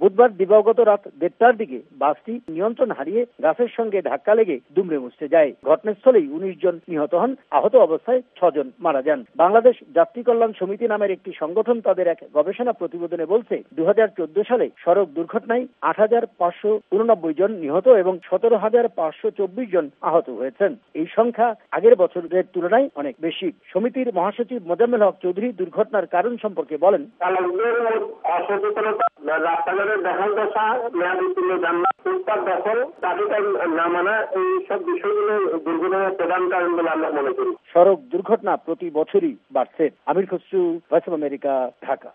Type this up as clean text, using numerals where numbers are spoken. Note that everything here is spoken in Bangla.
বুধবার দিবাগত রাত 1:30টার দিকে বাসটি নিয়ন্ত্রণ হারিয়ে গাছের সঙ্গে ধাক্কা লেগে দুমড়ে মুচড়ে যায়। ঘটনাস্থলেই 19 জন নিহত হন, আহত অবস্থায় 6 জন মারা যান। বাংলাদেশ যাত্রী কল্যাণ সমিতি নামের একটি সংগঠন তাদের এক গবেষণা প্রতিবেদনে বলছে 2014 সালে সড়ক দুর্ঘটনায় 8,589 জন নিহত এবং 17,524 জন আহত হয়েছেন। এই সংখ্যা আগের বছরের তুলনায় অনেক বেশি। সমিতির মহাসচিব মোজাম্মেল হক চৌধুরী দুর্ঘটনার কারণ সম্পর্কে বলেন, রাস্তাঘাটের দখল দশা, মেয়াদোত্তীর্ণ যানবাহন, ফুটপাত দখল, ট্রাফিক আইন না মানা, এই সব বিষয়গুলো দুর্ঘটনার প্রধান কারণ বলে আমরা মনে করি। সড়ক দুর্ঘটনা প্রতি বছরই বাড়ছে। Amir Khasru, Voice of America, Dhaka.